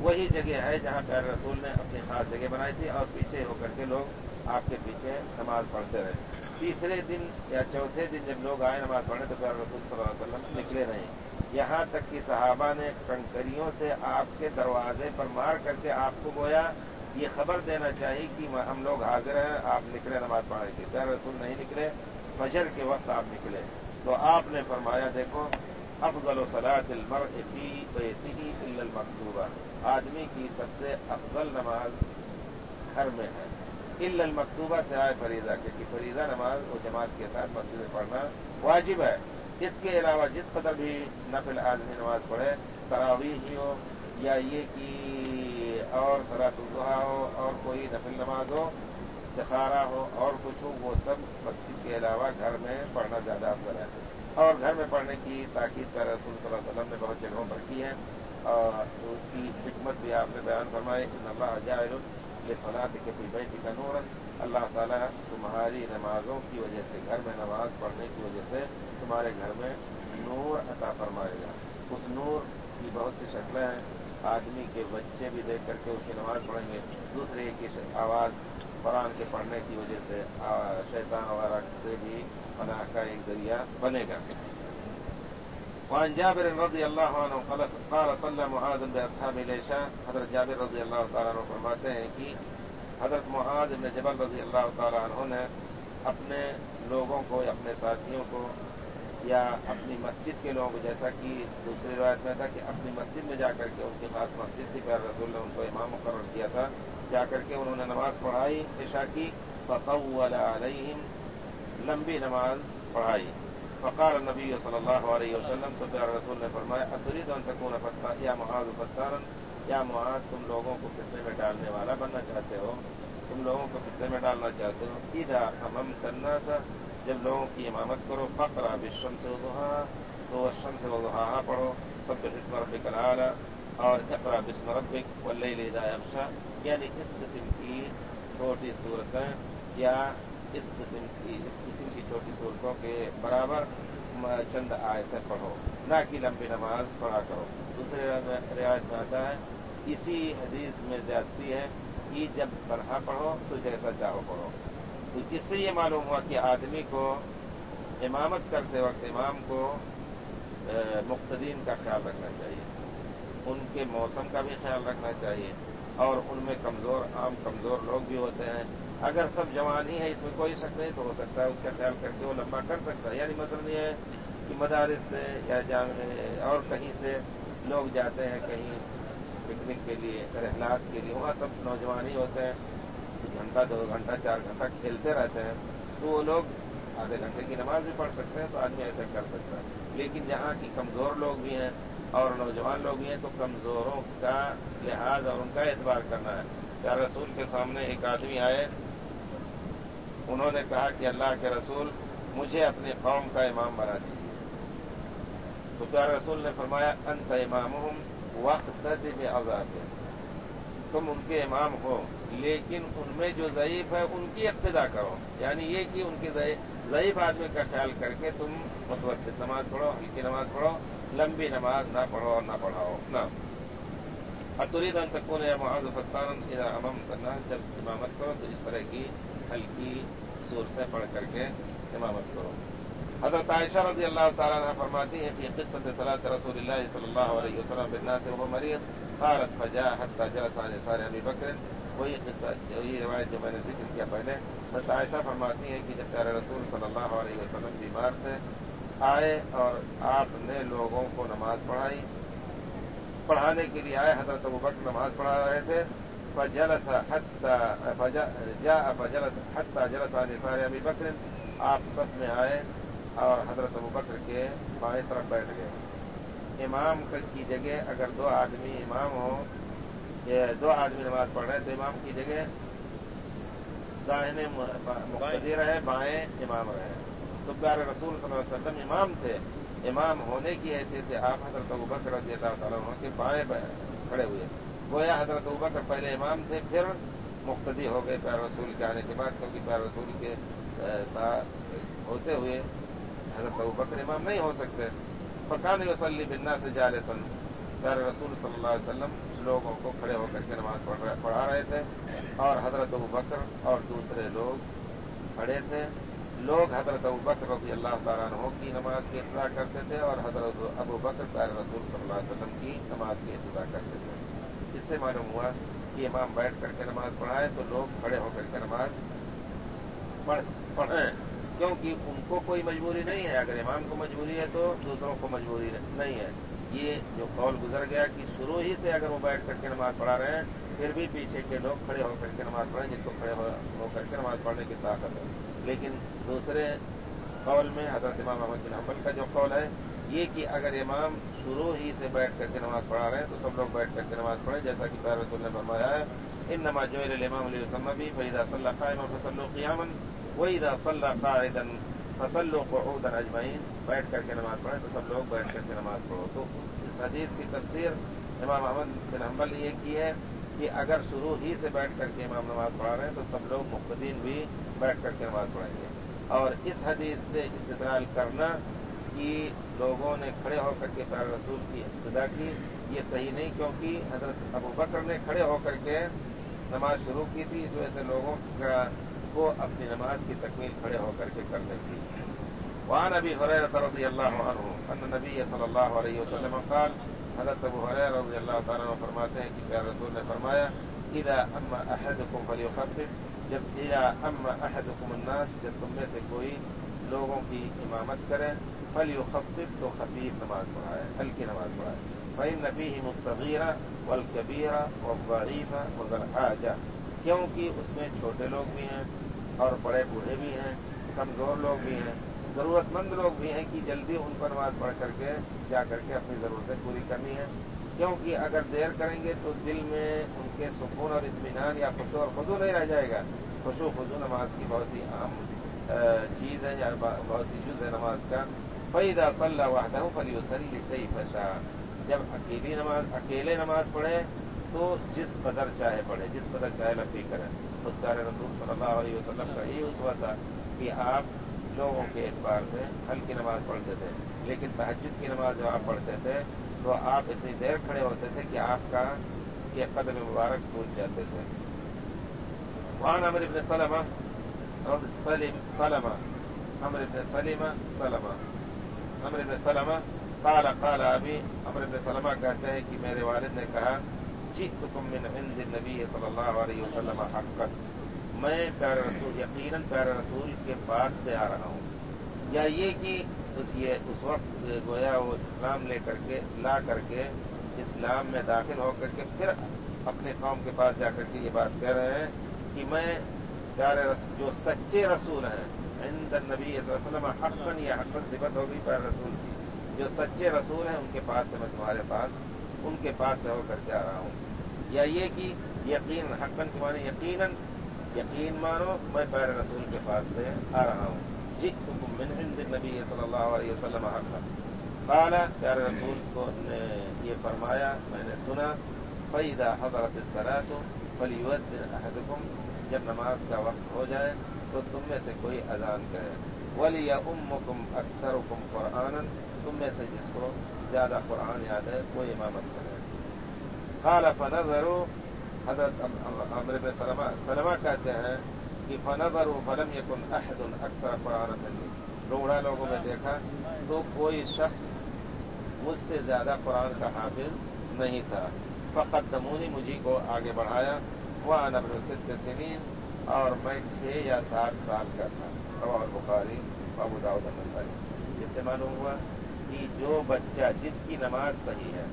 وہی جگہ ہے جہاں پیارے رسول نے اپنی خاص جگہ بنائی تھی اور پیچھے ہو کر کے لوگ آپ کے پیچھے نماز پڑھتے رہے۔ تیسرے دن یا چوتھے دن جب لوگ آئے نماز پڑھنے تو پیارے رسول صلی اللہ علیہ وسلم نکلے نہیں، یہاں تک کہ صحابہ نے کنکریوں سے آپ کے دروازے پر مار کر کے آپ کو گویا یہ خبر دینا چاہیے کہ ہم لوگ حاضر ہیں، آپ نکلے نماز پڑھنے کے۔ پیارے رسول نہیں نکلے، فجر کے وقت آپ نکلے تو آپ نے فرمایا دیکھو افضل صلاۃ المرء فی بیتہ الا المکتوبہ، آدمی کی سب سے افضل نماز گھر میں ہے، الا المکتوبہ سے آئے فریضہ کے، کہ فریضہ نماز وہ جماعت کے ساتھ مسجد میں پڑھنا واجب ہے۔ اس کے علاوہ جس قدر بھی نفل آدمی نماز پڑھے، تراویح ہی ہو یا یہ کہ اور صلاۃ الضحیٰ ہو اور کوئی نفل نماز ہو، استخارہ ہو اور کچھ ہو، وہ سب مسجد کے علاوہ گھر میں پڑھنا زیادہ افضل ہے۔ اور گھر میں پڑھنے کی تاکید کا رسول صلی اللہ علیہ وسلم نے بہت جگہوں پر کی ہے، اور اس کی حکمت بھی آپ نے بیان فرمائی، ان اللہ جاعل لصلاۃک فی بیتک نورا، اللہ تعالیٰ تمہاری نمازوں کی وجہ سے، گھر میں نماز پڑھنے کی وجہ سے تمہارے گھر میں نور عطا فرمائے گا۔ اس نور کی بہت سی شکلیں ہیں، آدمی کے بچے بھی دیکھ کر کے اس کی نماز پڑھیں گے، دوسرے کی آواز قرآن کے پڑھنے کی وجہ سے شیطان وغیرہ سے بھی پناہ کا ایک ذریعہ بنے گا۔ وعن جابر رضی اللہ عنہ قال صلی معاذ باصحاب العشاء، حضرت جابر رضی اللہ تعالیٰ عنہ فرماتے ہیں کہ حضرت معاذ بن جبل رضی اللہ تعالیٰ عنہ نے اپنے لوگوں کو، اپنے ساتھیوں کو یا اپنی مسجد کے لوگوں کو، جیسا کہ دوسری روایت میں تھا کہ اپنی مسجد میں جا کر کے، ان کی خاص مسجد تھی، پیارے رسول نے ان کو امام مقرر کیا تھا، جا کر کے انہوں نے نماز پڑھائی عشاء کی، فطول علیہم، لمبی نماز پڑھائی۔ فقال النبی صلی اللہ علیہ وسلم، تو پیارے رسول نے فرمایا اتريد ان تكون فتانا یا معاذ فتانا، یا معاذ تم لوگوں کو فتنے میں ڈالنے والا بننا چاہتے ہو، تم لوگوں کو فتنے میں ڈالنا چاہتے ہو۔ اذا اممت الناس، جب لوگوں کی امامت کرو، فقرأ بالشمس وضحاها، تو الشمس وضحاها پڑھو، سبح اسم ربک الاعلی اور اقرأ باسم ربک واللیل اذا یغشی، یعنی اس قسم کی چھوٹی صورتیں یا اس قسم کی چھوٹی صورتوں کے برابر چند آیتیں پڑھو، نہ کہ لمبی نماز پڑھا کرو۔ دوسرے روایت میں آتا ہے، اسی حدیث میں زیادتی ہے کہ جب تنہا پڑھو تو جیسا چاہو پڑھو۔ تو اس سے یہ معلوم ہوا کہ آدمی کو امامت کرتے وقت امام کو مقتدین کا خیال رکھنا چاہیے، ان کے موسم کا بھی خیال رکھنا چاہیے، اور ان میں عام کمزور لوگ بھی ہوتے ہیں، اگر سب جوان ہی ہیں اس میں کوئی شک نہیں، تو ہو سکتا ہے اس کا خیال کر کے وہ لمبا کر سکتا ہے۔ یعنی مثلا یہ ہے کہ مدارس سے یا اور کہیں سے لوگ جاتے ہیں کہیں پکنک کے لیے، رحلات کے لیے، وہاں سب نوجوان ہی ہوتے ہیں، گھنٹہ 2 گھنٹہ 4 گھنٹہ کھیلتے رہتے ہیں، تو وہ لوگ آدھے گھنٹے کی نماز بھی پڑھ سکتے ہیں، تو آدمی ایسا کر سکتا ہے۔ لیکن جہاں کی کمزور لوگ بھی ہیں اور نوجوان لوگ بھی ہیں، تو کمزوروں کا لحاظ اور ان کا اعتبار کرنا ہے۔ پیارے رسول کے سامنے ایک آدمی آئے، انہوں نے کہا کہ اللہ کے رسول مجھے اپنی قوم کا امام بنا دیجیے، تو پیارے رسول نے فرمایا انت امامہم واقتد بعذابہم، تم ان کے امام ہو لیکن ان میں جو ضعیف ہے ان کی اقتداء کرو، یعنی یہ کہ ان کے ضعیف آدمی کا خیال کر کے تم متوسط نماز پڑھو، ہلکی نماز پڑھو، لمبی نماز نہ پڑھو اور نہ پڑھاؤ نہ۔ اتريد ان تكون يا معاذ فتانا اذا اممت الناس، جب امامت کرو تو اس طرح کی ہلکی صورتیں پڑھ کر کے امامت کرو۔ حضرت عائشہ رضی اللہ تعالیٰ عنہ فرماتی ہیں کہ قصۃ صلاۃ رسول اللہ صلی اللہ علیہ وسلم بالناس وهو مريض قالت فجاء حتى جلس عن يسار ابي بکر، وہی قصہ، وہی روایت جو میں نے ذکر کیا پہلے، حضرت عائشہ فرماتی ہیں کہ جب پیارے رسول صلی اللہ علیہ وسلم بیمار تھے، آئے اور آپ نے لوگوں کو نماز پڑھانے کے لیے آئے، حضرت ابوبکر نماز پڑھا رہے تھے، فجلس حتى جلس عن يسار ابي بکر، آپ صف میں آئے اور حضرت ابوبکر کے بائیں طرف بیٹھ گئے۔ امام کی جگہ اگر 2 آدمی امام ہوں، 2 آدمی نماز پڑھ رہے ہیں تو امام کی جگہ دائیں مقتدی رہے، بائیں امام رہے، تو پیارے رسول صلی اللہ علیہ وسلم امام تھے، امام ہونے کی حیثیت سے آپ حضرت ابوبکر رضی اللہ تعالیٰ عنہ کے بائیں کھڑے ہوئے، گویا حضرت ابوبکر پہلے امام تھے پھر مقتدی ہو گئے پیارے رسول کے آنے کے بعد، کیونکہ پیارے رسول کے ساتھ ہوتے ہوئے حضرت ابوبکر امام نہیں ہو سکتے۔ فکان یصلی بالناس جالسا، پیارے رسول صلی اللہ علیہ وسلم लोगों को खड़े होकर के नमाज पढ़ा रहे थे और हजरत अबू बकर और दूसरे लोग खड़े थे। लोग हजरत अबू बकर रज़ी अल्लाह तआला अन्हु की नमाज की इत्तबा करते थे और हजरत अबू बकर प्यारे रसूल सल्लल्लाहु अलैहि वसल्लम की नमाज की इत्तबा करते थे। इससे मालूम हुआ कि इमाम बैठ करके नमाज पढ़ाए तो लोग खड़े होकर के नमाज पढ़ें, क्योंकि उनको कोई मजबूरी नहीं है। अगर इमाम को मजबूरी है तो दूसरों को मजबूरी नहीं है। ये जो कौल गुजर गया कि शुरू ही से अगर वो बैठ करके नमाज पढ़ा रहे हैं फिर भी पीछे के लोग खड़े होकर के नमाज पढ़ें जिनको खड़े होकर के नमाज पढ़ने की ताकत है। लेकिन दूसरे कौल में हजरत इमाम अहमद बिन हंबल का जो कौल है ये कि अगर इमाम शुरू ही से बैठ करके नमाज पढ़ा रहे हैं तो सब लोग बैठ करके नमाज पढ़ें, जैसा कि प्यारे रसूल ने फरमाया है इन्नमा जुइल इमाम लियुतम्मा बिही फइज़ा सल्ला क़ाइमन फसल्लू क़ियामन वइज़ा सल्ला क़ाइदन फसल्लू क़ुऊदन अजमईन। बैठ करके नमाज पढ़ें तो सब लोग बैठ करके नमाज पढ़ो। तो इस हदीस की तफसीर इमाम अहमद बिन हंबल ने ये की है कि अगर शुरू ही से बैठ करके इमाम नमाज पढ़ा रहे हैं तो सब लोग मुक़्तदीन भी बैठ करके नमाज पढ़ेंगे। और इस हदीस से इस्तिदलाल करना कि लोगों ने खड़े होकर के प्यारे रसूल की इब्तिदा की ये सही नहीं, क्योंकि हजरत अबू बकर ने खड़े होकर के नमाज शुरू की थी। इस वजह से लोगों को अपनी नमाज की तकमील खड़े होकर के करनी थी। वआन अबी हुरैरा रज़ियल्लाहु अन्हु अन्न नबी सल्लल्लाहु अलैहि वसल्लम क़ाल, हज़रत अबू हुरैरा रज़ियल्लाहु तआला अन्हु फरमाते हैं कि प्यारे रसूल ने फरमाया इज़ा अम्मा अहदुकुम फल्युख़फ़िफ़, जब इज़ा अम्मा अहदुकुम अन्नास, जब तुम में से कोई लोगों की इमामत करे फल्युख़फ़िफ़ तो खफीफ नमाज पढ़ाए, हल्की नमाज पढ़ाए। फ़इन्न फ़ीहिम अस्सग़ीरा वल-कबीरा वज़्ज़ईफ़ा वज़ल हाजा, क्योंकि उसमें छोटे लोग भी हैं और बड़े बूढ़े भी हैं, कमजोर लोग भी हैं, जरूरतमंद लोग भी हैं कि जल्दी उन पर नमाज पढ़ करके जा करके अपनी जरूरतें पूरी करनी है। क्योंकि अगर देर करेंगे तो दिल में उनके सुकून और इत्मीनान या खुशू और खुजू नहीं रह जाएगा। खुशू खुजू नमाज की बहुत ही अहम चीज है या बहुत ही जुज़ है नमाज का। फ़इज़ा सल्ला वहदहु फ़ल्युसल्लि कैफ़ शाअ, जब अकेले नमाज पढ़े तो जिस कदर चाहे पढ़े, जिस कदर चाहे लंबी करें। उस प्यारे रसूल सल्लल्लाहु अलैहि वसल्लम का यही उसवा था कि आप लोगों के एतबार से हल्की नमाज पढ़ते थे, लेकिन तहज्जुद की नमाज जब आप पढ़ते थे तो आप इतनी देर खड़े होते थे कि आपका ये कदम मुबारक सूझ जाते थे। वआन अमर इब्न सलमा क़ाल क़ाल अबी, अमर इब्न सलमा कहते हैं कि मेरे वालिद ने कहा जिअतुकुम मिन इंदि नबी सल्लल्लाहु अलैहि वसल्लम हक़्क़न, मैं प्यारे रसूल यकीनन प्यारे रसूल के पास से आ रहा हूँ। या ये कि उस वक्त गोया वो इस्लाम ला करके इस्लाम में दाखिल होकर के फिर अपने कौम के पास जाकर के ये बात कह रहे हैं कि मैं प्यारे जो सच्चे रसूल हैं इंद नबी सल्लल्लाहु अलैहि वसल्लम हक़्क़न, या हक़्क़न सिफत होगी प्यारे रसूल की, जो सच्चे रसूल हैं उनके पास से मैं तुम्हारे पास उनके पास से होकर के आ रहा हूँ। या ये कि यकीन, हक़्क़न के माने यकीनन, यकीन मानो मैं प्यारे रसूल के पास से आ रहा हूँ। जिअतुकुम मिन इंदि नबी सल्लल्लाहु अलैहि वसल्लम हक़्क़न, क़ाल, प्यारे रसूल को ने ये फरमाया, मैंने सुना, फ़इज़ा हज़रतिस सलातु फ़ल्युअज़्ज़िन अहदुकुम, जब नमाज का वक्त हो जाए तो तुम में से कोई अजान करे, वलियउम्मुकुम अक्सरुकुम क़ुरआनन, तुम में से जिसको ज्यादा कुरान याद है वो इमामत करे। क़ाल फ़नज़रू, हज़रत अमर इब्न सलमा कहते हैं कि फ़नज़रू फ़लम यकुन अहदुन अक्सर क़ुरआनन मिन्नी, रूढ़ा लोगों में देखा तो कोई शख्स मुझसे ज्यादा कुरान का हाफिज नहीं था। फ़क़द्दमूनी, मुझी को आगे बढ़ाया, वअना इब्नु सित्त सिनीन, और मैं 6 या 7 साल का था। रवाहुल बुखारी व अबू दाऊद व नसाई। इससे मालूम हुआ कि जो बच्चा जिसकी नमाज सही है,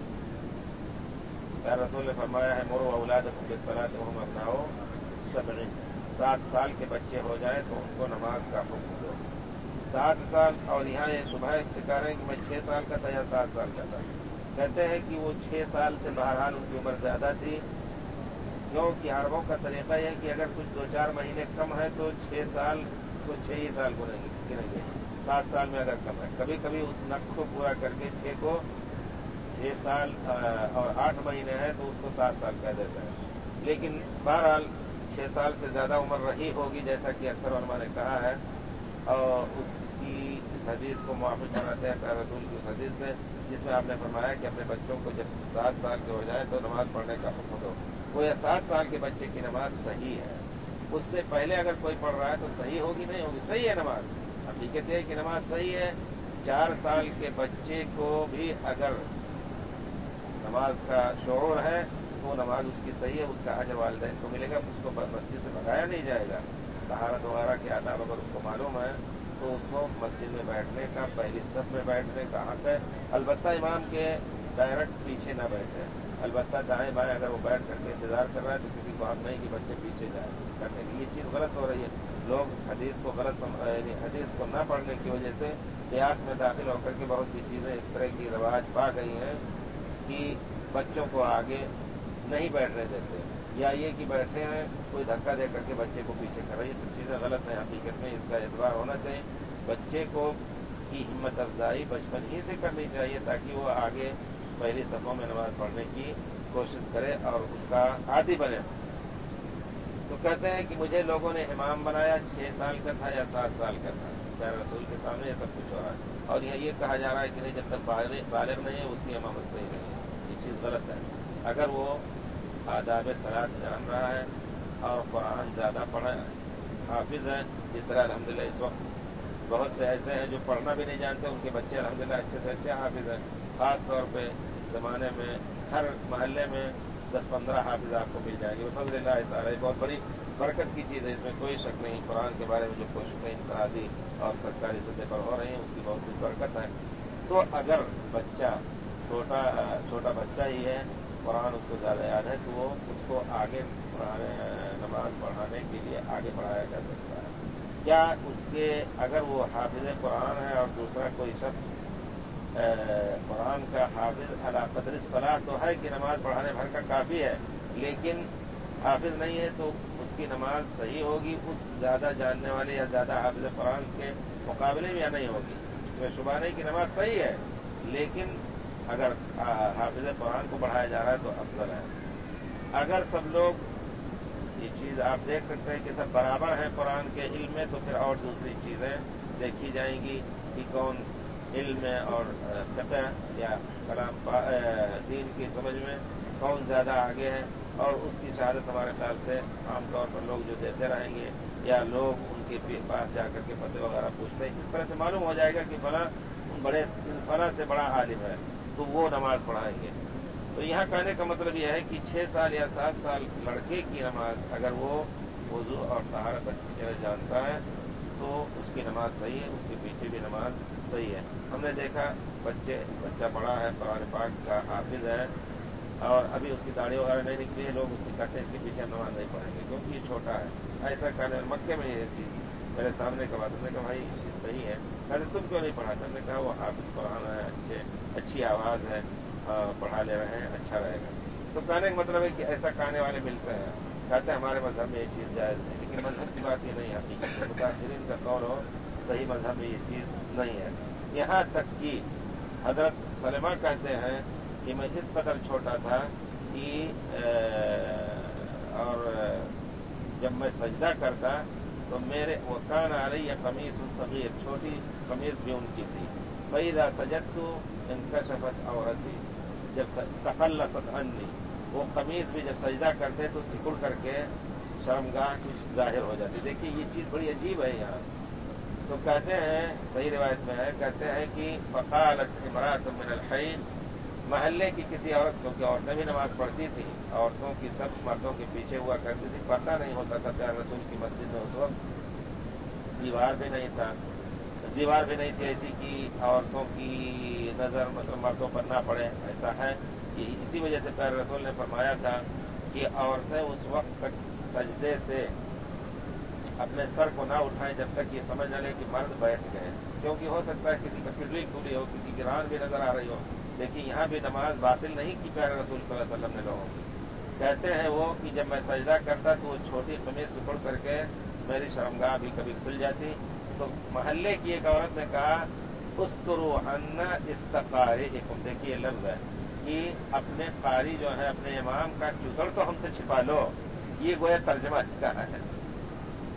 प्यारे रसूल ने फरमाया है मुरू औलादकुम बिस्सलाति वहुम अब्नाउ सबईन, 7 साल के बच्चे हो जाए तो उनको नमाज का हुक्म दो। 7 साल, और यहाँ ये सुबह सिखा रहे हैं कि मैं 6 साल का था या 7 साल का था। कहते हैं कि वो 6 साल से बहरहाल उनकी उम्र ज्यादा थी, क्योंकि अरबों का तरीका यह है कि अगर कुछ 2-4 महीने कम है तो 6 साल को 6 ही साल गिनेंगे, 7 साल में अगर कम है। कभी कभी उस नक्श को पूरा करके 6 को 6 साल और 8 महीने है तो उसको 7 साल कह देते हैं। लेकिन बहरहाल 6 साल से ज्यादा उम्र रही होगी, जैसा कि अक्सर उलमा ने कहा है, और उस की इस हदीस को मुआफिक बनाते हैं प्यारे रसूल की उस हदीस से जिसमें आपने फरमाया कि अपने बच्चों को जब 7 साल के हो जाए तो नमाज पढ़ने का हुक्म दो। वो या 7 साल के बच्चे की नमाज सही है, उससे पहले अगर कोई पढ़ रहा है तो सही होगी नहीं होगी? सही है नमाज, हकीकत है कि नमाज सही है। 4 साल के बच्चे को भी अगर नमाज का शऊर है तो नमाज उसकी सही है, उसका अजर वालिदैन को मिलेगा, उसको मस्जिद से भगाया नहीं जाएगा। तहारत वगैरह के आदाब अगर उसको मालूम है तो उसको मस्जिद में बैठने का, पहली सफ में बैठने का हक है। अलबत्ता इमाम के डायरेक्ट पीछे ना बैठे, अलबत्ता दाएं बाएं अगर वो बैठ करके इंतजार कर रहा है तो किसी को हक नहीं कि बच्चे पीछे जाए करने की। ये चीज़ गलत हो रही है। लोग हदीस को गलत यानी हदीस को न पढ़ने की वजह से प्रयास में दाखिल होकर के बहुत सी चीज़ें इस तरह की रिवाज पा गई हैं कि बच्चों को आगे नहीं बैठने देते, या ये कि बैठे हैं कोई धक्का दे करके बच्चे को पीछे कर रही है। सब चीज़ें गलत हैं। हकीकत में इसका एतबार होना चाहिए, बच्चे को की हिम्मत अफजाई बचपन ही से करनी चाहिए ताकि वो आगे पहली सफों में नमाज पढ़ने की कोशिश करे और उसका आदी बने। तो कहते हैं कि मुझे लोगों ने इमाम बनाया, 6 साल का था या 7 साल का था, प्यारे रसूल के सामने ये सब कुछ हो रहा है और ये कहा जा रहा है कि नहीं जब तक बालिग नहीं है उसकी इमामत सही नहीं है। ये चीज़ गलत है। अगर वो आदाब सलात जान रहा है और कुरान ज़्यादा पढ़ा हाफिज है, जिस तरह अल्हम्दुलिल्लाह इस वक्त बहुत से ऐसे हैं जो पढ़ना भी नहीं जानते, उनके बच्चे अल्हम्दुलिल्लाह अच्छे से अच्छे हाफिज हैं। खास तौर पे ज़माने में हर महल्ले में 10-15 हाफिज आपको मिल जाएंगे बफज़लिल्लाह ताला। बहुत बड़ी बरकत की चीज़ है, इसमें कोई शक नहीं। कुरान के बारे में जो कोशिशें इंफरादी और सरकारी सतह पर हो रही हैं उसकी बहुत बड़ी बरकत है। तो अगर बच्चा छोटा बच्चा ही है, कुरान उसको ज़्यादा याद है, तो वो उसको आगे नमाज पढ़ाने के लिए आगे बढ़ाया जा सकता है। क्या उसके अगर वो हाफिज कुरान है और दूसरा कोई शख्स कुरान का हाफिज अला क़द्र सलाह तो है कि नमाज पढ़ाने भर का काफ़ी है, लेकिन हाफिज नहीं है तो उसकी नमाज सही होगी उस ज़्यादा जानने वाले या ज़्यादा हाफिज कुरान के मुकाबले में या नहीं होगी? इसमें शुबा नहीं कि नमाज सही है, लेकिन अगर हाफिज कुरान को बढ़ाया जा रहा है तो अफजल है। अगर सब लोग ये चीज़ आप देख सकते हैं कि सब बराबर हैं कुरान के इल्म में, तो फिर और दूसरी चीज़ें देखी जाएंगी कि कौन इल्म में और फ़िक़्ह या कलाम दीन की समझ में कौन ज़्यादा आगे है, और उसकी शहादत हमारे ख्याल से आमतौर पर लोग जो देते रहेंगे या लोग उनके पास जाकर के फतवे वगैरह पूछते हैं, इस तरह से मालूम हो जाएगा कि फला से बड़ा आलिम है तो वो नमाज पढ़ाएंगे। तो यहाँ कहने का मतलब यह है कि 6 साल या 7 साल लड़के की नमाज अगर वो वुज़ू और तहारत अच्छी तरह जानता है तो उसकी नमाज सही है, उसके पीछे भी नमाज सही है। हमने देखा बच्चा बड़ा है, कुरान पाक का हाफिज है और अभी उसकी दाढ़ी वगैरह नहीं निकली है, लोग उसकी कहते हैं इसके पीछे नमाज नहीं पढ़ेंगे क्योंकि ये छोटा है। ऐसा कहने मक्के में ये चीज़ मेरे सामने का बात, हमने कहा भाई ये चीज़ सही है, कहते तुम क्यों नहीं पढ़ाते? हमने कहा वो हाफिज कुरान है, अच्छी आवाज़ है, पढ़ा ले रहे हैं, अच्छा रहेगा। तो कहने का मतलब है कि ऐसा कहने वाले मिलते हैं, कहते हैं हमारे मजहब में ये चीज़ जायज़ है, लेकिन मजहब की बात ये नहीं आती। मुतासिरीन का कौल हो सही मजहब में ये चीज़ नहीं है। यहाँ तक कि हजरत सलमा कहते हैं कि मैं इस कदर छोटा था कि और जब मैं सजदा करता तो मेरे वकान आ रही है कमीज सगीर, छोटी कमीज भी उनकी थी। फ़इज़ा सजदतु इनकशफत औरती, जब तखल्लसत अन्नी, वो कमीज भी जब सजदा करते तो सिकुड़ करके शर्मगाह की जाहिर हो जाती। देखिए ये चीज़ बड़ी अजीब है यहाँ। तो कहते हैं, सही रिवायत में है, कहते हैं कि फ़क़ालत इमरातुम मिनल हई, महल्ले की किसी औरत, क्योंकि औरतें भी नमाज पढ़ती थी, औरतों की सब मर्दों के पीछे हुआ करती थी, पर्दा नहीं होता था प्यारे रसूल की मस्जिद में उस वक्त, दीवार भी नहीं थी ऐसी कि औरतों की नज़र मतलब मर्दों पर ना पड़े, ऐसा है कि इसी वजह से प्यारे रसूल ने फरमाया था कि औरतें उस वक्त तक सजदे से अपने सर को ना उठाएं जब तक ये समझ न लें कि मर्द बैठ गए, क्योंकि हो सकता है किसी की पिटली खुली हो, किसी की रान भी नजर आ रही हो। लेकिन यहाँ भी नमाज बातिल नहीं की प्यारे रसूल सल्लल्लाहु अलैहि वसल्लम ने लोगों की। कहते हैं वो कि जब मैं सजदा करता तो वो छोटी कमीज सिकुड़ करके मेरी शर्मगाह भी कभी खुल जाती। तो महल्ले की एक औरत ने कहा उस्तुरु अन्ना इस्तकारिकुम, देखिए लफ्ज है कि अपने कारी जो है अपने इमाम का चुतड़ तो हमसे छिपा लो, ये गोया तर्जमा इसका है।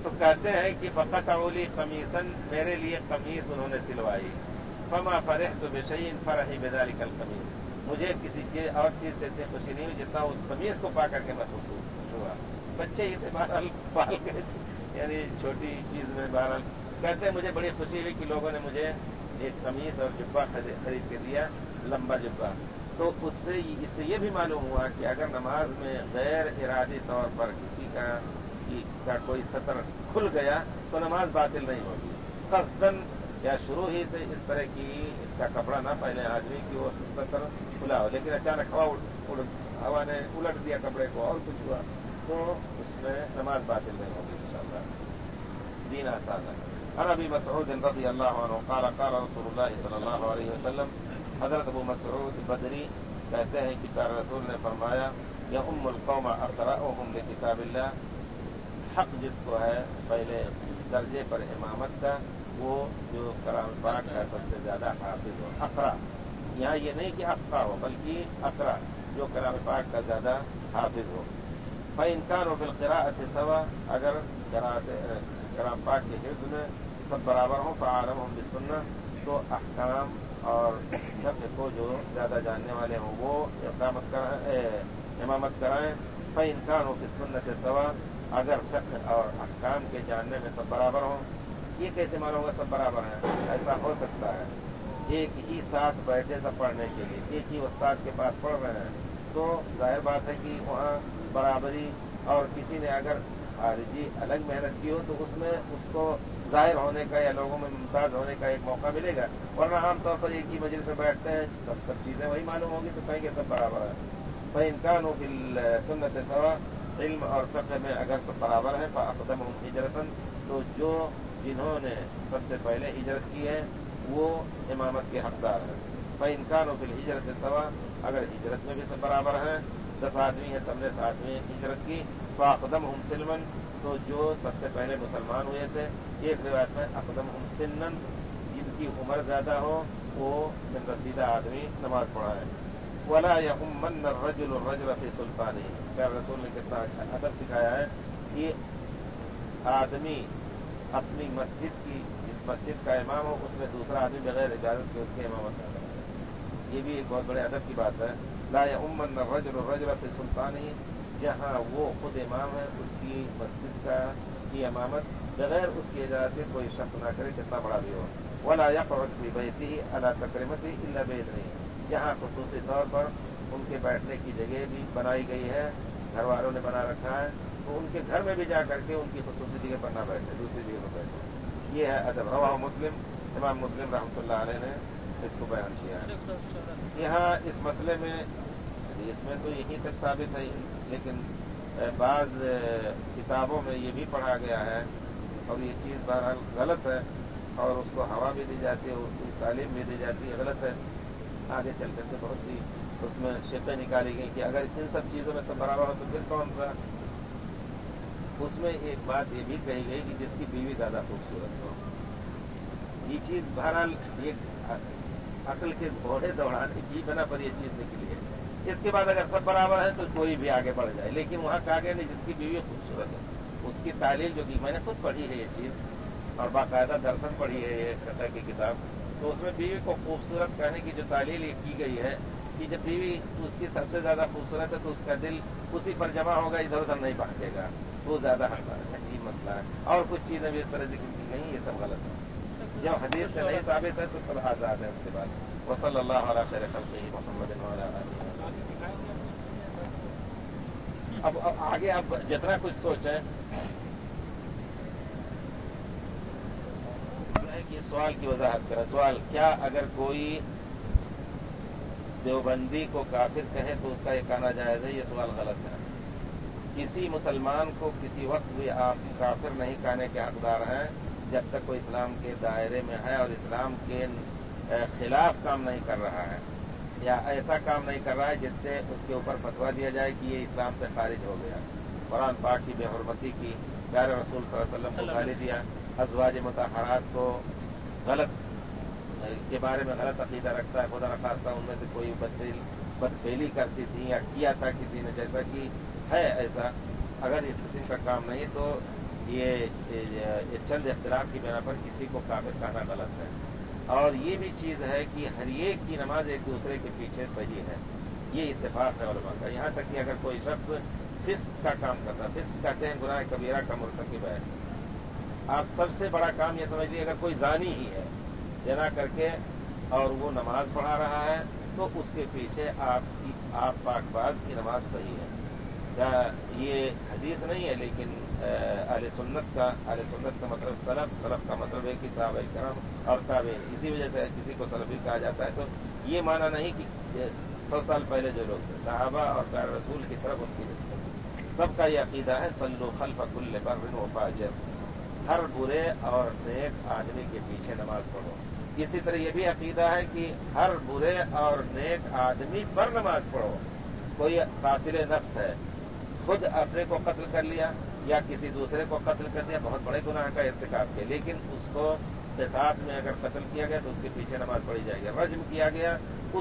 تو کہتے ہیں کہ فقطعوا قمیصن، میرے لیے قمیص انہوں نے سلوائی، فما فرحت بشیء فرحی بذلک القمیص، مجھے کسی چیز اور چیز سے اتنی خوشی نہیں ہوئی جتنا اس قمیص کو پا کر کے میں خوش ہوا۔ بچے ہی سے بہرحال پال گئے، یعنی چھوٹی چیز میں بہرحال کہتے ہیں مجھے بڑی خوشی ہوئی کہ لوگوں نے مجھے ایک قمیص اور جبہ خرید کے دیا، لمبا جبہ۔ تو اس سے یہ بھی معلوم ہوا کہ اگر نماز میں غیر ارادی طور پر کسی کا کوئی سطر کھل گیا تو نماز باطل نہیں ہوگی۔ قصدن یا شروع ہی سے اس طرح کی اس کا کپڑا نہ پہنے آدمی کہ وہ سطر کھلا ہو، لیکن اچانک ہوا نے الٹ دیا کپڑے کو اور کچھ ہوا تو اس میں نماز باطل نہیں ہوگی انشاءاللہ۔ دین آسان ہے۔ عن ابی مسعود رضی اللہ عنہ قال قال رسول اللہ صلی اللہ علیہ وسلم، حضرت ابو مسعود بدری کہتے ہیں کہ پیارے رسول نے فرمایا، یؤم القوم اقرأهم لکتاب اللہ، حق جس کو ہے پہلے درجے پر امامت کا وہ جو کلام پاک ہے سب سے زیادہ حافظ ہو، اقرا، یہاں یہ نہیں کہ افقہ ہو بلکہ اقرا، جو کلام پاک کا زیادہ حافظ ہو۔ فإن كانوا في القراءة سوا، اگر کلام پاک کے حفظ میں سب برابر ہوں، فعالمهم بالسنہ، تو احکام اور شرع کو جو زیادہ جاننے والے ہوں وہ امامت کرائیں۔ فإن كانوا في السنة سوا، اگر شرع اور احکام کے جاننے میں سب برابر ہوں، یہ کیسے معلوم ہوگا سب برابر ہیں؟ ایسا ہو سکتا ہے ایک ہی ساتھ بیٹھے سب پڑھنے کے لیے، ایک ہی استاد کے پاس پڑھ رہے ہیں تو ظاہر بات ہے کہ وہاں برابری، اور کسی نے اگر خارجی الگ محنت کی ہو تو اس میں اس کو ظاہر ہونے کا یا لوگوں میں ممتاز ہونے کا ایک موقع ملے گا، ورنہ عام طور پر ایک ہی مجلس میں بیٹھتے ہیں سب چیزیں وہی معلوم ہوگی تو کہیں گے سب برابر ہے۔ فإن كانوا في السنة سوا، علم اور فقہ میں اگر سب برابر ہیں، فأقدمهم ہجرة، تو جنہوں نے سب سے پہلے ہجرت کی ہے وہ امامت کے حقدار ہیں۔ فإن كانوا في الهجرة سوا، اگر ہجرت میں بھی سب برابر ہیں، 10 آدمی ہیں سب نے ساتھ میں ہجرت کی، فأقدمهم سلما، تو جو سب سے پہلے مسلمان ہوئے تھے، ایک روایت میں اقدمهم سنا، جن کی عمر زیادہ ہو وہ سن رسیدہ آدمی نماز پڑھائیں۔ ولا يؤمن الرجل الرجل في سلطانه، پیارے رسول نے کتنا اچھا ادب سکھایا ہے کہ آدمی اپنی مسجد کی، جس مسجد کا امام ہو اس میں دوسرا آدمی بغیر اجازت کے اس کے امامت نہ کرے، یہ بھی ایک بہت بڑے ادب کی بات ہے۔ لا يؤمن الرجل الرجل في سلطانه، جہاں وہ خود امام ہے اس کی مسجد کی امامت بغیر اس کی اجازت کے کوئی شخص نہ کرے، کتنا بڑا بھی ہو۔ ولا يقعد في بيته على تكريمته الا بإذنه، جہاں خصوصی طور پر ان کے بیٹھنے کی جگہ بھی بنائی گئی ہے، گھر والوں نے بنا رکھا ہے، تو ان کے گھر میں بھی جا کر کے ان کی خصوصی جگہ پر نہ بیٹھے، دوسری جگہ پر بیٹھے، یہ ہے ادب۔ رواہ مسلم، امام مسلم رحمۃ اللہ علیہ نے اس کو بیان کیا ہے۔ یہاں اس مسئلے میں اس میں تو یہیں تک ثابت ہے، لیکن بعض کتابوں میں یہ بھی پڑھا گیا ہے اور یہ چیز بہرحال غلط ہے اور اس کو ہوا بھی دی جاتی ہے، اس کی تعلیم بھی دی جاتی ہے، غلط ہے۔ آگے چل کر کے بہت سی اس میں شقیں نکالی گئی کہ اگر ان سب چیزوں میں سب برابر ہو تو پھر کون سا؟ اس میں ایک بات یہ بھی کہی گئی کہ جس کی بیوی زیادہ خوبصورت ہو، یہ چیز بہرحال ایک عقل کے گھوڑے دوڑانے کی بنا پر یہ چیز نکلی ہے۔ اس کے بعد اگر سب برابر ہے تو کوئی بھی آگے بڑھ جائے، لیکن وہاں کہا گیا نہیں جس کی بیوی خوبصورت ہے، اس کی تعلیم جو کی میں نے خود پڑھی ہے یہ چیز اور باقاعدہ درسن پڑھی ہے یہ فقہ کی کتاب، تو اس میں بیوی کو خوبصورت کہنے کی جو تعلیل یہ کی گئی ہے کہ جب بیوی اس کی سب سے زیادہ خوبصورت ہے تو اس کا دل اسی پر جمع ہوگا، ادھر ادھر نہیں بھاگے گا، وہ زیادہ حقدار ہے، یہ مسئلہ ہے۔ اور کچھ چیزیں بھی اس طرح ذکر کی گئی یہ سب غلط ہے، جب حدیث سے نہیں ثابت ہے تو سب آزاد ہے۔ اس کے بعد وصلی اللہ علی خیر خلقہ محمد وعلی آلہ۔ اب آگے آپ جتنا کچھ سوچیں کہ سوال کی وضاحت کریں۔ سوال، کیا اگر کوئی دیوبندی کو کافر کہے تو اس کا یہ کہنا جائز ہے؟ یہ سوال غلط ہے۔ کسی مسلمان کو کسی وقت بھی آپ کافر نہیں کہنے کے حقدار ہیں جب تک وہ اسلام کے دائرے میں ہے اور اسلام کے خلاف کام نہیں کر رہا ہے یا ایسا کام نہیں کر رہا ہے جس سے اس کے اوپر فتویٰ دیا جائے کہ یہ اسلام سے خارج ہو گیا، قرآن پاک کی بے حرمتی کی، پیارے رسول صلی اللہ علیہ وسلم کو گالی دیا، ازواج مطہرات کو غلط کے بارے میں غلط عقیدہ رکھتا ہے، خدا نخواستہ ان میں سے کوئی بدفعلی کرتی تھی یا کیا تھا کسی نے، جیسا کہ ہے ایسا، اگر اس قسم کا کام نہیں تو ये चंद इख्तिलाफ की बिना पर किसी को काफिर कहना गलत है। और ये भी चीज है कि हर एक की नमाज एक दूसरे के पीछे सही है, ये इत्तेफाक है उलमा का। यहां तक कि अगर कोई शख्स फिस्क का काम करता, फिस्क कहते हैं गुनाह कबीरा का मुर्तकिब है, आप सबसे बड़ा काम ये समझ लीजिए, अगर कोई जानी ही है जना करके और वो नमाज पढ़ा रहा है तो उसके पीछे आप पाकबाज की नमाज सही है। ये हदीस नहीं है, लेकिन अहले सुन्नत का मतलब सलफ का मतलब है कि साहब करम और ताबीन, इसी वजह से किसी को सलफी कहा जाता है। तो ये माना नहीं कि 100 साल पहले जो लोग थे सहाबा और प्यारे रसूल की तरफ उनकी निस्बत, सबका ये अकीदा है सल्लु खल्फ कुल्ल बर्रिन व फाजिर, हर बुरे और नेक आदमी के पीछे नमाज पढ़ो। इसी तरह ये भी अकीदा है कि हर बुरे और नेक आदमी पर नमाज पढ़ो। कोई कातिल नफ्स है, खुद अपने को कत्ल कर लिया या किसी दूसरे को कत्ल कर दिया, बहुत बड़े गुनाह का इर्तिकाब किया, लेकिन उसको क़िसास में अगर कत्ल किया गया तो उसके पीछे नमाज पढ़ी जाएगी। रज्म किया गया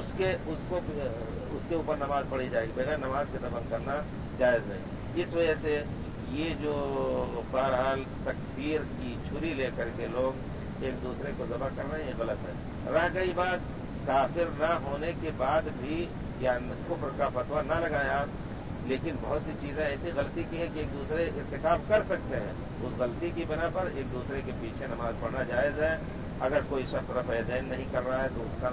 उसके ऊपर नमाज पढ़ी जाएगी, बगैर नमाज के दफन करना जायज नहीं। इस वजह से ये जो बहरहाल तकफीर की छुरी लेकर के लोग एक दूसरे को जबह कर रहे हैं, गलत है। रह गई बात काफिर न होने के बाद भी या कुफ्र का फतवा न लगाया, लेकिन बहुत सी चीजें ऐसी गलती की हैं कि एक दूसरे इर्तिकाब कर सकते हैं, उस गलती की बिना पर एक दूसरे के पीछे नमाज पढ़ना जायज है। अगर कोई शख्स रफ़-ए-दैन नहीं कर रहा है तो उसकी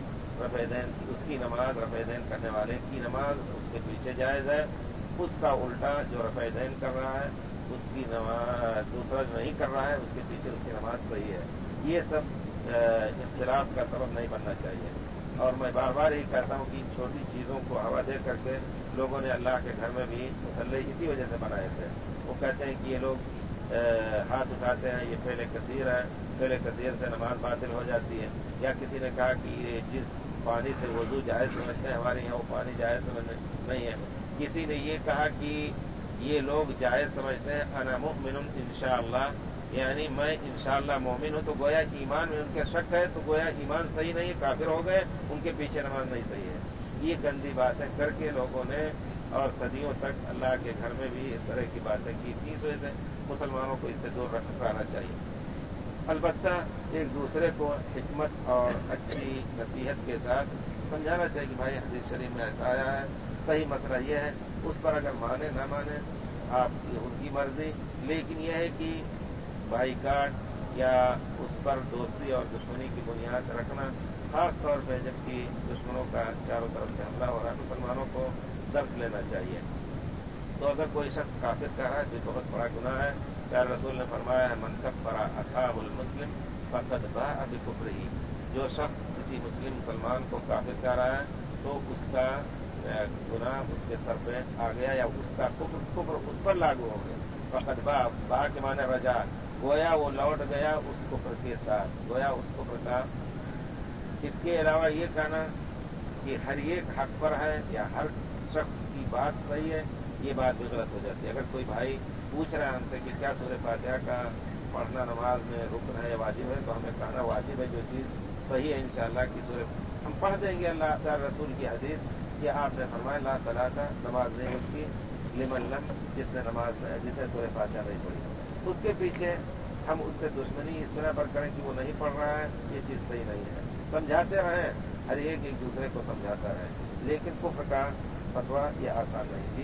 नमाज रफ़-ए-दैन करने वाले की नमाज उसके पीछे जायज है। उसका उल्टा जो रफ़-ए-दैन कर रहा है उसकी नमाज, दूसरा जो नहीं कर रहा है उसके पीछे उसकी नमाज सही है। ये सब इख्तिलाफ का सबब नहीं बनना चाहिए। और मैं बार बार यही कहता हूं कि इन छोटी चीजों को हवा दे करके लोगों ने अल्लाह के घर में भी मुसल्ले इसी वजह से बनाए थे। वो कहते हैं कि ये लोग हाथ उठाते हैं, ये फेले कसीर है, फेले कसीर से नमाज बातिल हो जाती है। या किसी ने कहा कि ये जिस पानी से वजू जायज समझते हैं हमारे यहाँ वो पानी जायज समझ नहीं है। किसी ने ये कहा कि ये लोग जायज समझते हैं अना मुमिनुन इंशाअल्लाह, यानी मैं इंशाअल्लाह मोमिन हूं, तो गोया ईमान में उनका शक है, तो गोया ईमान सही नहीं है, काफिर हो गए, उनके पीछे नमाज नहीं सही है। ये गंदी बातें करके लोगों ने और सदियों तक अल्लाह के घर में भी इस तरह की बातें की थी। इस वजह से मुसलमानों को इससे दूर रहना चाहिए। अलबत्ता एक दूसरे को हिकमत और अच्छी नसीहत के साथ समझाना चाहिए कि भाई हदीस शरीफ में ऐसा आया है, सही मसला यह है, उस पर अगर माने न माने आपकी उनकी मर्जी, लेकिन यह है कि बाइकाट या उस पर दोस्ती और दुश्मनी की बुनियाद रखना, खास तौर पर जबकि दुश्मनों का चारों तरफ से हमला हो रहा है, मुसलमानों को दर्द लेना चाहिए। तो अगर कोई शख्स काफिर कह रहा है तो बहुत बड़ा गुनाह है। प्यारे रसूल ने फरमाया है मन कफ़रा अखाहुल मुस्लिम फ़क़द बाअ बिकुफ़्रिही, जो शख्स किसी मुसलमान को काफिर कह रहा है तो उसका गुनाह उसके सर पे आ गया या उसका कुफ्र उस पर लागू हो गया। फ़क़द बाअ के माने रजा, गोया वो लौट गया उस कुफ्र के साथ, गोया उस कुफ्र का। इसके अलावा ये कहना कि हर एक हक पर है या हर शख्स की बात सही है, ये बात भी गलत हो जाती है। अगर कोई भाई पूछ रहा है हमसे कि क्या सूरह फातिहा का पढ़ना नमाज में रुकन है या वाजिब है, तो हमें कहना वाजिब है, जो चीज सही है इंशाअल्लाह की सूरह हम पढ़ देंगे। अल्लाह ताला रसूल की हदीस कि आपने फरमाया ला सलाता, नमाज नहीं उसकी, लिमन लम, जिसने सूरह फातिहा नहीं पढ़ी। उसके पीछे हम उससे दुश्मनी इस तरह पर करें कि वो नहीं पढ़ रहा है, ये चीज सही नहीं है। समझाते रहें, हर एक दूसरे को समझाता रहे, लेकिन कुफ्र का फतवा ये आसान नहीं थी।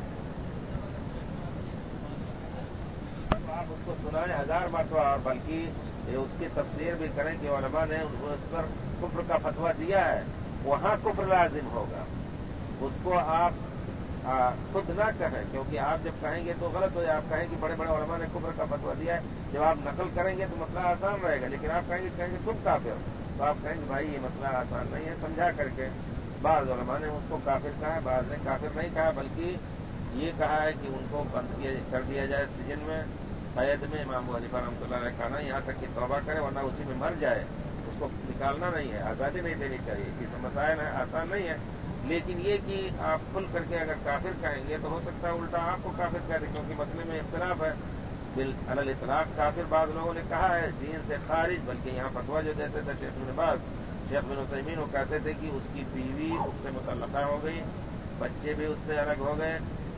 आप उसको सुनाएं 1000 मरतबा, और बल्कि उसकी तफसीर भी करें कि उलमा ने उस पर कुफ्र का फतवा दिया है, वहां कुफ्र लाजिम होगा। उसको आप खुद ना कहें, क्योंकि आप जब कहेंगे तो गलत हो जाए। आप कहें कि बड़े बड़े उलमा ने कुफ्र का फतवा दिया है, जब आप नकल करेंगे तो मसला आसान रहेगा। लेकिन आप कहेंगे तुम काफिर, तो आप कहेंगे भाई ये मसला आसान नहीं है, समझा करके। बाज़ उलमा ने उसको काफिर कहा, बाज़ ने काफिर नहीं कहा, बल्कि ये कहा है कि उनको बंद कर दिया जाए सिजन में, कैद में। इमाम अबू हनीफा रहमतुल्लाह अलैह कहना यहाँ तक कि तौबा करे वरना उसी में मर जाए, उसको निकालना नहीं है, आजादी नहीं देनी चाहिए। इस मसाइल है, आसान नहीं है। लेकिन ये कि आप खुल करके अगर काफिर कहेंगे तो हो सकता है उल्टा आपको काफिर कह दे, क्योंकि मसले में इख्तिलाफ है। अलल इतलाक काफिर बाद लोगों ने कहा है दीन से खारिज, बल्कि यहाँ फतवा जो देते थे शेख इब्न बाज़, शेख बिन उतैमीन, वो कहते थे कि उसकी बीवी उससे मुतल्लका हो गई, बच्चे भी उससे अलग हो गए,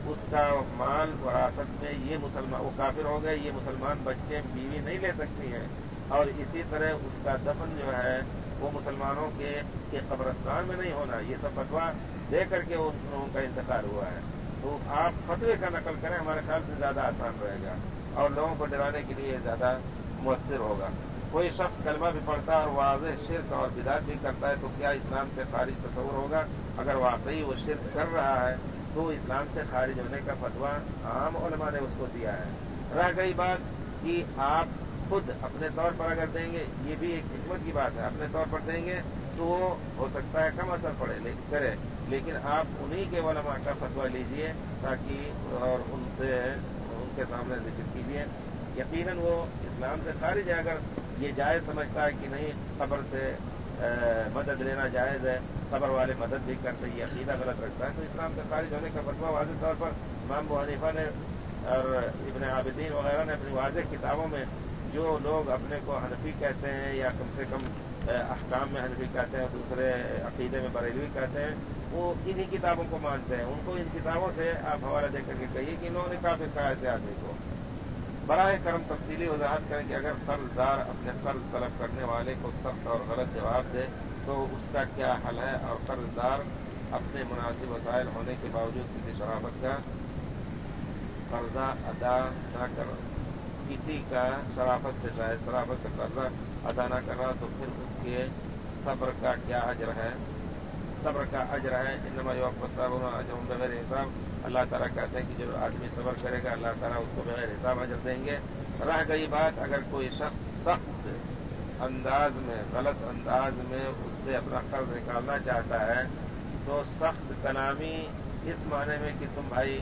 اس کا مال وراثت میں یہ مسلمان وہ کافر ہو گئے، یہ مسلمان بچے بیوی نہیں لے سکتی ہیں، اور اسی طرح اس کا دفن جو ہے وہ مسلمانوں کے قبرستان میں نہیں ہونا، یہ سب فتویٰ دے کر کے ان لوگوں کا انتقال ہوا ہے۔ تو آپ فتوے کا نقل کریں، ہمارے خیال سے زیادہ آسان رہے گا اور لوگوں کو ڈرانے کے لیے زیادہ مؤثر ہوگا۔ کوئی شخص کلمہ بھی پڑھتا ہے اور واضح شرک اور بدعت بھی کرتا ہے تو کیا اسلام سے خارج تصور ہوگا؟ اگر واقعی وہ شرک کر رہا ہے تو اسلام سے خارج ہونے کا فتویٰ عام علماء نے اس کو دیا ہے۔ رہ گئی بات کہ آپ خود اپنے طور پر اگر دیں گے، یہ بھی ایک حکمت کی بات ہے، اپنے طور پر دیں گے تو وہ ہو سکتا ہے کم اثر کرے، لیکن آپ انہی کے علماء کا فتویٰ لیجئے تاکہ اور ان کے سامنے ذکر کیجیے۔ یقیناً وہ اسلام سے خارج ہے اگر یہ جائز سمجھتا ہے کہ نہیں قبر سے مدد لینا جائز ہے، قبر والے مدد بھی کرتے، یہ عقیدہ غلط رکھتا ہے تو اسلام سے خارج ہونے کا فتویٰ واضح طور پر امام ابو حنیفہ نے اور ابن عابدین وغیرہ نے اپنی واضح کتابوں میں، جو لوگ اپنے کو حنفی کہتے ہیں یا کم سے کم احکام میں حنفی کہتے ہیں، دوسرے عقیدے میں بریلوی کہتے ہیں، وہ انہی کتابوں کو مانتے ہیں۔ ان کو ان کتابوں سے آپ حوالہ دے کر کے کہیے کہ انہوں نے کافر کہا ایسے آدمی کو۔ براہ کرم تفصیلی وضاحت کریں کہ اگر قرض دار اپنے قرض طلب کرنے والے کو سخت اور غلط جواب دے تو اس کا کیا حل ہے، اور قرض دار اپنے مناسب وسائل ہونے کے باوجود کسی شرافت کا قرضہ ادا نہ کر کسی کا شرافت سے شاید شرافت کا قرضہ ادا نہ کر رہا تو پھر اس کے صبر کا کیا اجر ہے؟ صبر کا اجر ہے انما یوفی الصابرون اجرهم بغیر حساب۔ اللہ تعالیٰ کہتے ہیں کہ جو آدمی صبر کرے گا اللہ تعالیٰ اس کو بغیر حساب اجر دیں گے۔ رہ گئی بات اگر کوئی شخص سخت انداز میں غلط انداز میں اس سے اپنا قرض نکالنا چاہتا ہے تو سخت کلامی اس معنی میں کہ تم بھائی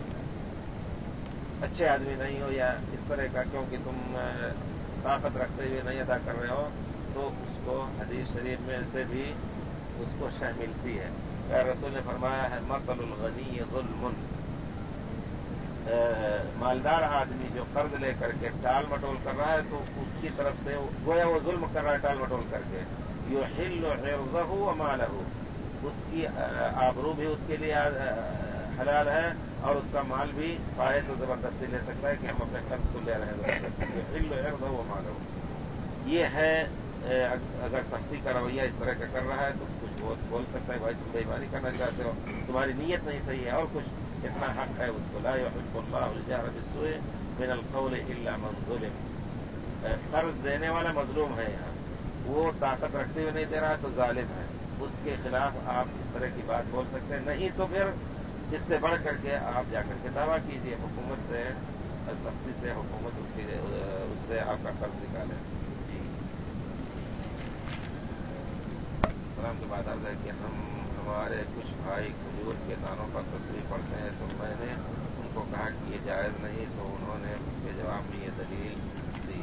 اچھے آدمی نہیں ہو یا اس طرح کا کیونکہ تم طاقت رکھتے ہوئے نہیں ادا کر رہے ہو تو اس کو حدیث شریف میں سے بھی اس کو شہ ملتی ہے۔ رسول نے فرمایا ہے مثل الغنی ظلم، مالدار آدمی جو قرض لے کر کے ٹال مٹول کر رہا ہے تو اس کی طرف سے گویا وہ ظلم کر رہا ہے ٹال مٹول کر کے، یحل عرضہ ومالہ، اس کی آبرو بھی اس کے لیے حلال ہے اور اس کا مال بھی چاہے تو زبردستی لے سکتا ہے کہ ہم اپنے قرض کو لے رہے ہیں زبردستی، یحل عرضہ ومالہ۔ یہ ہے اگر سختی کا رویہ اس طرح کا کر رہا ہے تو کچھ بول سکتا ہے بھائی تم بےایمانی کرنا چاہتے ہو، تمہاری نیت نہیں صحیح ہے، اور کچھ اتنا حق ہے اس کو لا يحب اللہ الجہر بالسوء من القول الا من ظلم۔ قرض دینے والا مظلوم ہے، یہاں وہ طاقت رکھتے ہوئے نہیں دے رہا تو ظالم ہے، اس کے خلاف آپ اس طرح کی بات بول سکتے ہیں، نہیں تو پھر اس سے بڑھ کر کے آپ جا کر کے دعویٰ کیجیے حکومت سے، سختی سے حکومت اس سے آپ کا قرض نکالے۔ سلام کے بعد عرض ہے کہ ہمارے کچھ بھائی کھجور کے دانوں پر تصویر پڑھتے ہیں تو میں نے ان کو کہا کہ یہ جائز نہیں تو انہوں نے اس کے جواب میں یہ دلیل دی۔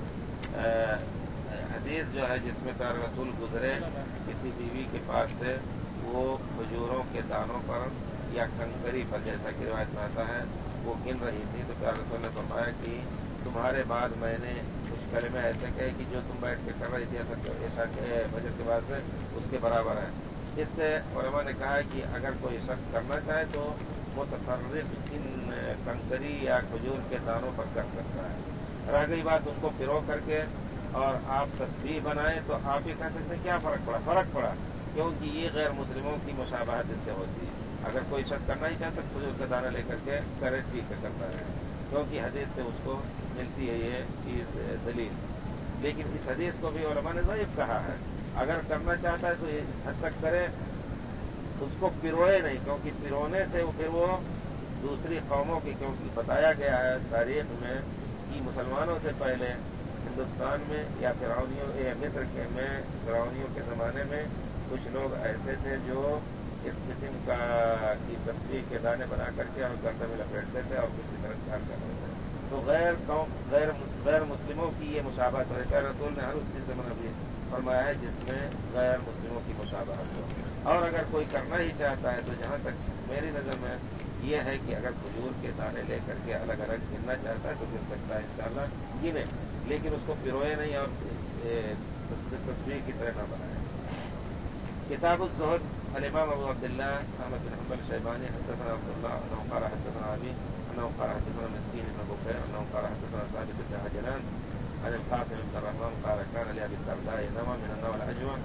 حدیث جو ہے جس میں پیارے رسول گزرے کسی بیوی کے پاس سے وہ کھجوروں کے دانوں پر یا کنکری پر جیسا کہ روایت میں آتا ہے وہ گن رہی تھی تو پیارے رسول نے فرمایا کہ تمہارے بعد میں نے کچھ کلمے ایسے کہے کہ جو تم بیٹھ کے کر رہی تھی ایسا فجر کے بعد سے اس کے برابر ہے۔ اس سے علماء نے کہا ہے کہ اگر کوئی شخص کرنا چاہے تو متفرق ان کنکری یا کھجور کے دانوں پر کر سکتا ہے۔ رہ گئی بات ان کو پرو کر کے اور آپ تسبیح بنائیں تو آپ یہ کہہ سکتے ہیں کیا فرق پڑا کیونکہ یہ غیر مسلموں کی مشابہت اس سے ہوتی ہے۔ اگر کوئی شخص کرنا ہی چاہتا ہے کھجور کا دانہ لے کر کے کرے ٹھیک ہے کرتا ہے کیونکہ حدیث سے اس کو ملتی ہے یہ چیز دلیل، لیکن اس حدیث کو بھی علماء نے ضعیف کہا ہے۔ اگر کرنا چاہتا ہے تو اس حد تک کرے، اس کو پروئے نہیں کیونکہ پرونے سے پھر وہ دوسری قوموں کی، کیونکہ بتایا گیا ہے تاریخ میں کہ مسلمانوں سے پہلے ہندوستان میں یا مصر میں فرعونیوں کے زمانے میں کچھ لوگ ایسے تھے جو اس قسم کی تصویر کے دانے بنا کر کے اور گردن میں لپیٹتے تھے اور کسی طرح کام کرتے تھے، تو غیر مسلموں کی یہ مشابہت ہے۔ رسول نے ہر اس چیز سے منع فرمایا ہے جس میں غیر مسلموں کی مشابہت ہو، اور اگر کوئی کرنا ہی چاہتا ہے تو جہاں تک میری نظر میں یہ ہے کہ اگر کھجور کے دانے لے کر کے الگ الگ گننا چاہتا ہے تو گر سکتا ہے انشاءاللہ گنے، لیکن اس کو پروئے نہیں اور تصویر کی طرح نہ بنائے۔ كتاب الزهد الإمام أبو عبد الله أحمد بن حنبل الشيباني حدثنا عبد الله أنه قال حدثنا أبي أنه قال حدثنا مسكين بن بكير أنه قال حدثنا ثابت بن عجلان عن القاسم بن الرحمن قال كان لأبي الدرداء نوى من النوى الأجوع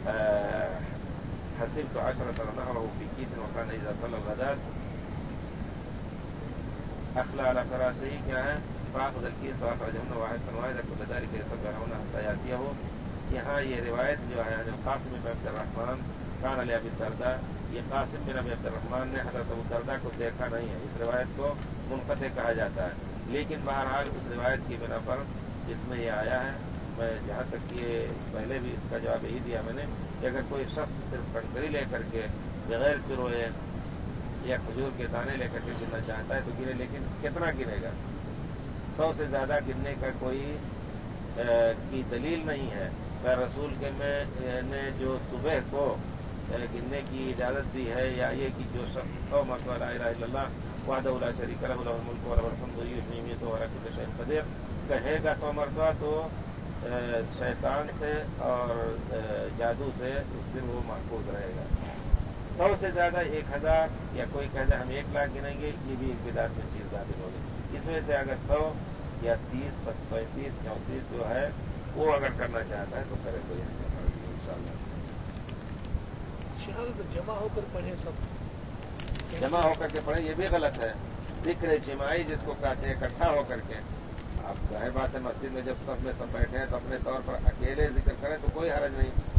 حسبت 10 نهره في كيس وكان إذا صلى الغداة أخلى على فراسه كیا ہے فأخذ الكيس وأخرجهن واحدا واحدا كل ذلك يصبرون حتى يأتيه. یہاں یہ روایت جو ہے قاسم بن عبد الرحمن کان علی ابی الدرداء، یہ قاسم بن ابی عبد الرحمن نے حضرت ابو الدرداء کو دیکھا نہیں ہے. اس روایت کو منقطع کہا جاتا ہے، لیکن بہرحال اس روایت کی بنا پر جس میں یہ آیا ہے، میں جہاں تک یہ پہلے بھی اس کا جواب یہی دیا میں نے کہ اگر کوئی شخص صرف کنکری لے کر کے بغیر چروئے یا کھجور کے دانے لے کر کے گرنا چاہتا ہے تو گرے، لیکن کتنا گرے گا؟ 100 سے زیادہ گرنے کا کوئی کی دلیل نہیں ہے. رسول کے نے جو صبح کو گرنے کی اجازت دی ہے، یا یہ کہ جو شخص 100 مرتبہ لا الہ الا اللہ وحدہ لا شریک لہ لہ الملک وله الحمد یحیی ویمیت وهو علی کل شیء قدیر کہے گا 100 مرتبہ تو شیطان سے اور جادو سے اس دن وہ محفوظ رہے گا. 100 سے زیادہ 1000 یا کوئی کہہ دے ہم 1 لاکھ گنیں گے، یہ بھی ایک بدعت میں چیز داخل ہوگی. اس میں سے اگر 100 یا 30 35 34 جو ہے وہ اگر کرنا چاہتا ہے تو کرے، کوئی انشاءاللہ. شہادت جمع ہو کر پڑھیں، سب جمع ہو کر کے پڑھیں یہ بھی غلط ہے. ذکر جماعی جس کو کہتے ہیں اکٹھا ہو کر کے، اب ظاہر بات ہے مسجد میں جب سب میں سب بیٹھے ہیں تو اپنے طور پر اکیلے ذکر کریں تو کوئی حرج نہیں.